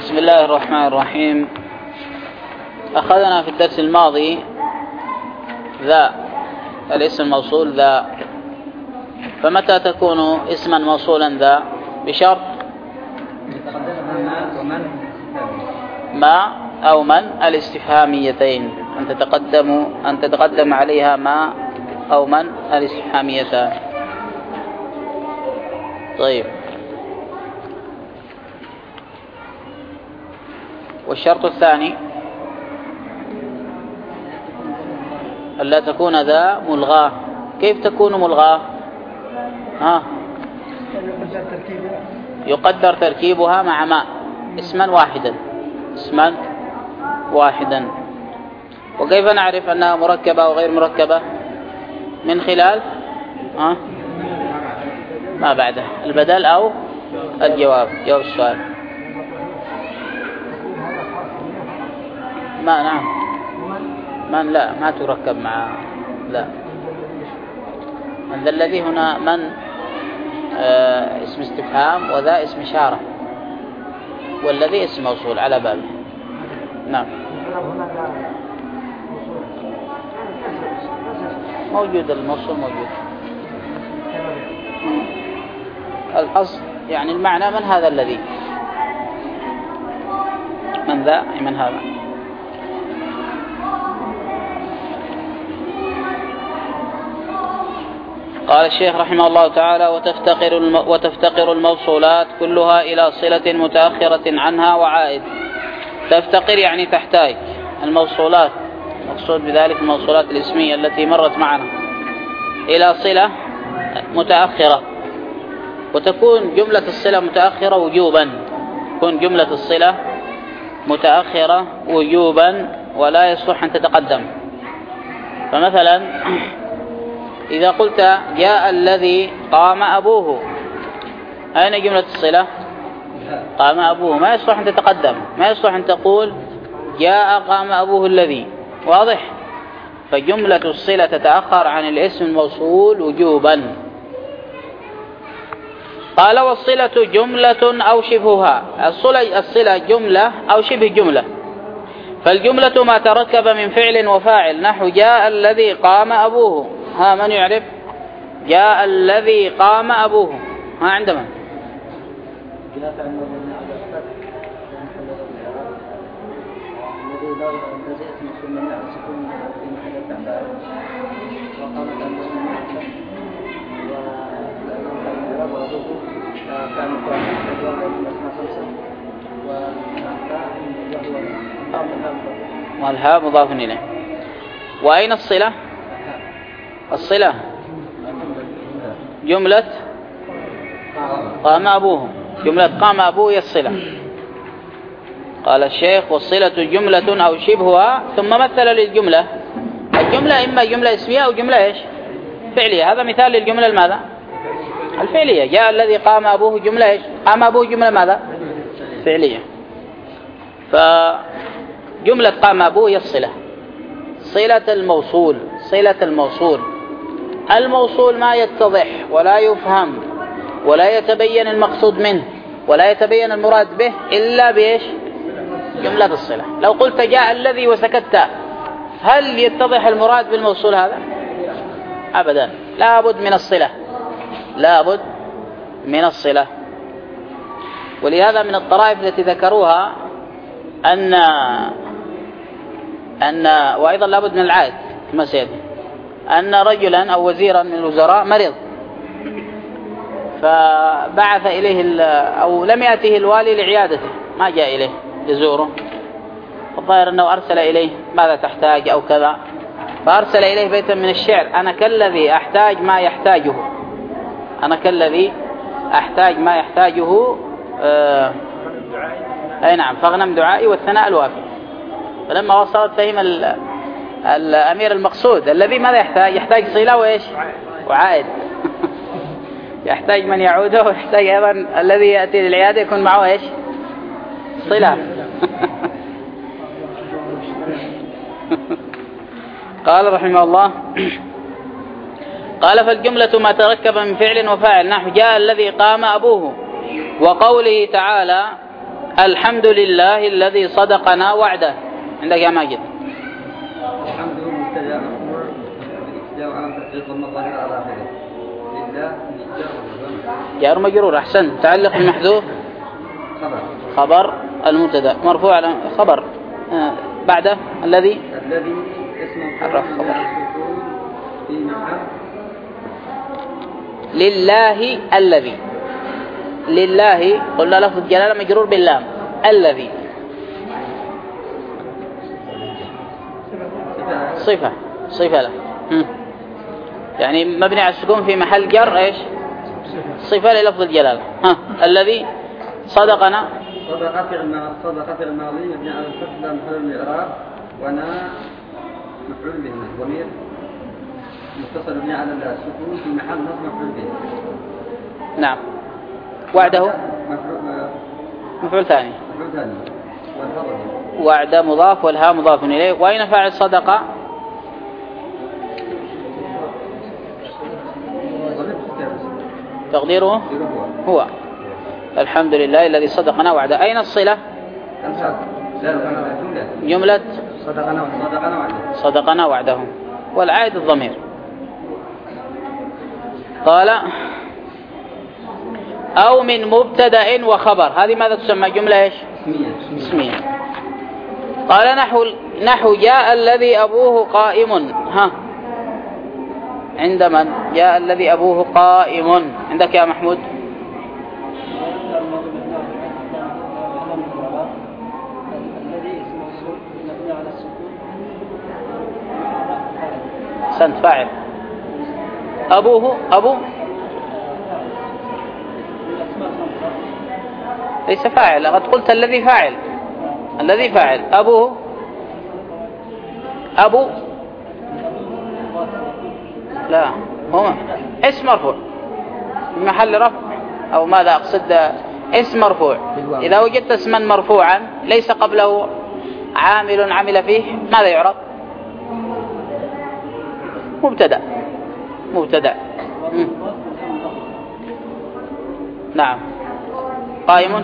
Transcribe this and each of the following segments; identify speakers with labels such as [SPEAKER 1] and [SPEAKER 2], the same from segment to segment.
[SPEAKER 1] بسم الله الرحمن الرحيم. أخذنا في الدرس الماضي ذا الاسم الموصول ذا، فمتى تكون اسما موصولا ذا؟ بشرط ما أو من الاستفهاميتين، أن تتقدم عليها ما أو من الاستفهاميتان. طيب، والشرط الثاني ألا تكون ذا ملغاة. كيف تكون ملغاة؟ يقدر تركيبها مع ما اسما واحدا. وكيف نعرف أنها مركبة أو غير مركبة؟ من خلال ما بعده البدل أو الجواب، جواب السؤال. من لا ما تركب مع لا. من ذا الذي هنا من اسم استفهام، وذا اسم إشارة، والذي اسم موصول على بابه. نعم، موجود الموصول موجود. الأصل يعني المعنى من هذا الذي، من ذا من هذا. قال الشيخ رحمه الله تعالى: وتفتقر الموصولات كلها إلى صلة متأخرة عنها وعائد. تفتقر يعني تحتاج. الموصولات مقصود بذلك الموصولات الاسمية التي مرت معنا إلى صلة متأخرة، وتكون جملة الصلة متأخرة وجوبا. تكون جملة الصلة متأخرة وجوبا ولا يصلح أن تتقدم. فمثلا إذا قلت جاء الذي قام أبوه، أين جملة الصلة؟ قام أبوه. ما يصلح أن تتقدم، ما يصلح أن تقول جاء قام أبوه الذي. واضح؟ فجملة الصلة تتأخر عن الاسم الموصول وجوبا. قال: والصلة جملة أو شبهها. الصلة جملة أو شبه جملة. فالجملة ما تركب من فعل وفاعل، نحو جاء الذي قام أبوه. من يعرف جاء الذي قام أبوه؟ عندما والهاء مضاف إليه. وأين الصلة؟ الصلة جملة قام أبوه. جملة قام أبوه هي الصلة. قال الشيخ: والصلة جملة أو شبهها. ثم مثل للجملة. الجملة إما جملة اسمية أو جملة فعلية. هذا مثال للجملة الماذا؟ الفعلية. جاء الذي قام أبوه جملة قام أبوه جملة ماذا؟ فعلية. فجملة قام أبوه هي الصلة. صلة الموصول. الموصول ما يتضح ولا يفهم ولا يتبين المقصود منه ولا يتبين المراد به إلا بإيش؟ جملة الصلة. لو قلت جاء الذي وسكت، هل يتضح المراد بالموصول هذا؟ أبدا. لابد من الصلة. ولهذا من الطرائف التي ذكروها أن وأيضا لابد من العائد كما سيأتي، أن رجلا أو وزيرا من الوزراء مرض، فبعث إليه أو لم يأته الوالي لعيادته، ما جاء إليه لزوره. الظاهر أنه أرسل إليه ماذا تحتاج أو كذا، فأرسل إليه بيتا من الشعر: أنا كالذي أحتاج ما يحتاجه. أنا كالذي أحتاج ما يحتاجه. أي نعم، فاغنم دعائي والثناء الوافي. فلما وصلت فهم الأمير المقصود الذي ماذا يحتاج صلة وإيش وعائد. يحتاج من يعوده، ويحتاج أيضا الذي يأتي للعيادة يكون معه إيش؟ صلة. قال رحمه الله: قال: فالجملة ما تركب من فعل وفاعل، نحو جاء الذي قام أبوه. وقوله تعالى: الحمد لله الذي صدقنا وعده. عندك يا ماجد.
[SPEAKER 2] الحمد مبتدأ مرفوع بالابتداء وعلامة تحقيق المظاهر على آخره. لله
[SPEAKER 1] جار مجرور. أحسن. تعلق المحذوف خبر المبتدأ مرفوع على خبر بعده الذي
[SPEAKER 2] اسم
[SPEAKER 1] حرف خبر
[SPEAKER 2] في محل
[SPEAKER 1] لله الذي. لله قلنا لفظ جلالة مجرور باللام. الذي صفة له يعني مبني على السكون في محل جر ايش؟ صفة للفظ الجلالة. الذي صدقنا
[SPEAKER 2] صدق في الماضي مبني على الفتح لا محل الإعراب وانا مفعول به ضمير متصل مبني على السكون في محل نصب مفعول به.
[SPEAKER 1] نعم. وعده مفعول ثاني. وعد مضاف والها مضاف إليه. وأين فاعل صدقة؟ تقديره هو الحمد لله الذي صدقنا وعده. أين الصلة؟ جملة صدقنا وعده والعائد الضمير. قال أو من مبتدأ وخبر. هذه ماذا تسمى؟ جملة إيش؟ اسمية. قال نحو جاء الذي أبوه قائم. عند من؟ جاء الذي أبوه قائم. عندك يا محمود. سنت فاعل. أبوه ليس فاعل. قد قلت الذي فاعل. أبوه لا هو اسم مرفوع في محل رفع أو ماذا أقصد؟ اسم مرفوع. إذا وجدت اسما مرفوعا ليس قبله عامل عمل فيه ماذا يعرف؟ مبتدأ. نعم. قائم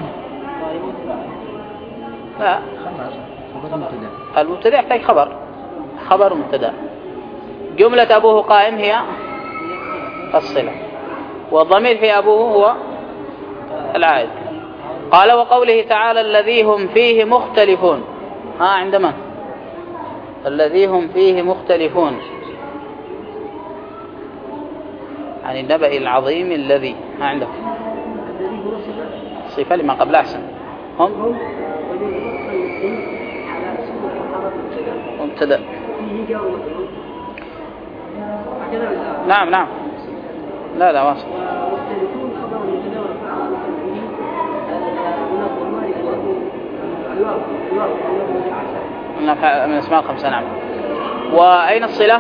[SPEAKER 1] لا المبتدأ يحتاج خبر مبتدأ. جملة أبوه قائم هي الصلة والضمير في أبوه هو العائد. قال وقوله تعالى الذي هم فيه مختلفون. عندما الذي هم فيه مختلفون عن النبأ العظيم الذي عنده صفة لما قبل أحسن. هم مبتدأ. نعم لا واصل. من اسماء الخمسة. نعم. وأين الصلة؟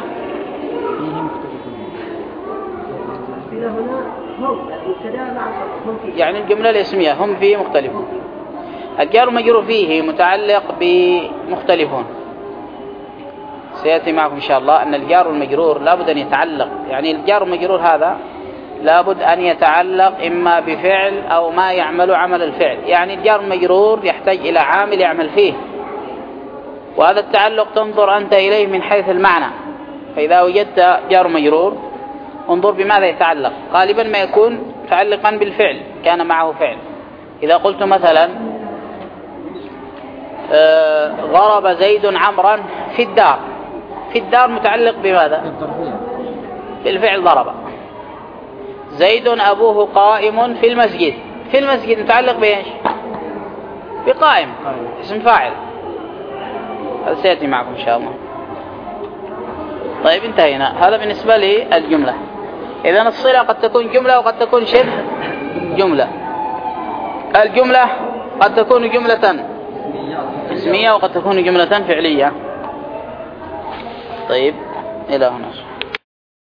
[SPEAKER 1] يعني الجملة الاسمية هم فيه مختلفون. الجار مجرور فيه متعلق بمختلفون. سيأتي معكم إن شاء الله أن الجار المجرور لابد أن يتعلق. يعني الجار المجرور هذا لابد أن يتعلق إما بفعل أو ما يعمل عمل الفعل. يعني الجار المجرور يحتاج إلى عامل يعمل فيه. وهذا التعلق تنظر أنت إليه من حيث المعنى. فإذا وجدت جار مجرور انظر بماذا يتعلق. غالبا ما يكون متعلقا بالفعل كان معه فعل. إذا قلت مثلا ضرب زيد عمرا في الدار متعلق بماذا؟ بالفعل ضرب. زيد أبوه قائم في المسجد متعلق بإيش؟ بقائم اسم فاعل. هذا سيأتي معكم إن شاء الله. طيب انتهينا. هذا بالنسبة للجملة. إذن الصلة قد تكون جملة وقد تكون شبه جملة. الجملة قد تكون جملة اسمية وقد تكون جملة فعلية. طيب إلى هنا.